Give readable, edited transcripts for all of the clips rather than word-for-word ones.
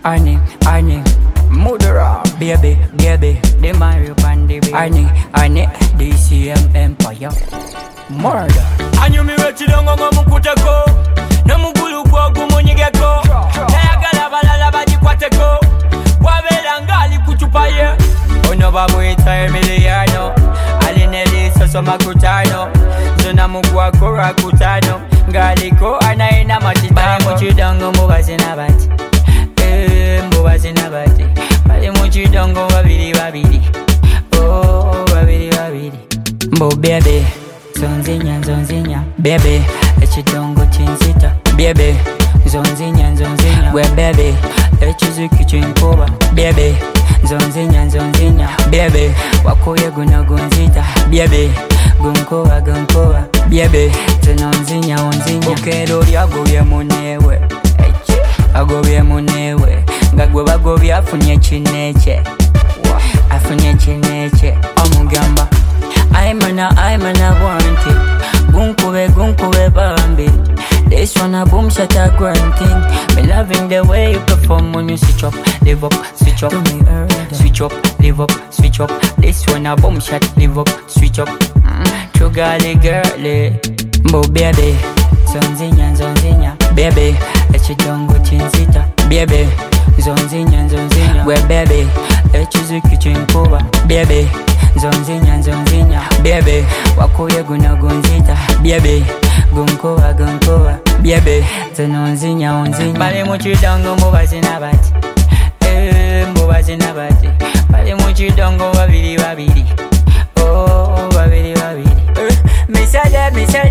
Arnie, Mudra, baby, the Mario Bandi, Arnie, DCM Empire, murder. Anyu mi wechi dongo mukuteko, no mugulu kwa gumonyegeko, nayagala balala bajikwateko, wabela ngali kuchupaye. Ono bamuita Emiliano, alineli soso makutano, zona mugwa kora kutano, ngaliko anaina matitano. Muchidongo mubazina bati, mubazina bati, bali muchidongo babiri, oh babiri. Mbo baby, zonzinya, baby, echidongo chinsita, baby, zonzinya, we baby, echizuki chinkoba, baby, zonzinya, baby, wakoye gunagunzita, baby, gunkoba, baby, tononzinya, okero lyagobye munewe, agobye munewe, ngagwe bagobye afunye chineche, omugamba. I'm an want it. Gunkube bambi. This one a boom shot a grunting. Me loving the way you perform when you switch up, live up, switch up, switch up, live up, switch up. This one a boom shot, live up, switch up. True girly, Bo baby, zonzinya, baby, echidongo chinsita, baby, zonzinya, we baby, echizuki chinkoba, baby. Zonzinya, baby, wakoye gunagunzita, baby, gunkoba, baby, tononzinya, bali muchidongo mubazina bati, bali muchidongo babiri, oh babiri, me said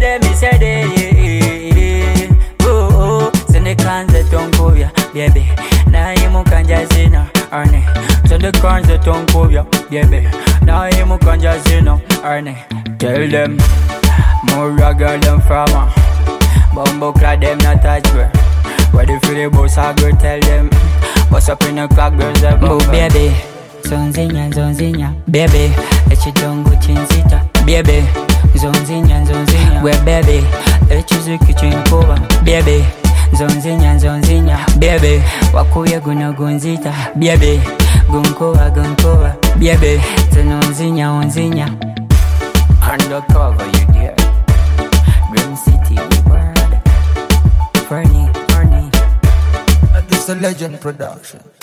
it, oh, sende kanze tonkobya, baby, na imu kanja zina, arne, sende kanze tonkobya, baby. Now you mo kanja zino, Arnie. Tell them, more girl than farmer. Bumbo clad them not touch her. Ready for the boss, I go tell them. What's up in the clock, girls are bumbo. Baby, zonzinya, baby. Echidongo chinsita, baby. Zonzinya, we baby. Echizuki chinkoba, baby. Zonzinya, baby. Wakuye gunagunzita, baby. Gunkoba, baby, tononzinya. Undercover, you dear. Green City, word. Fernie. This is a legend production.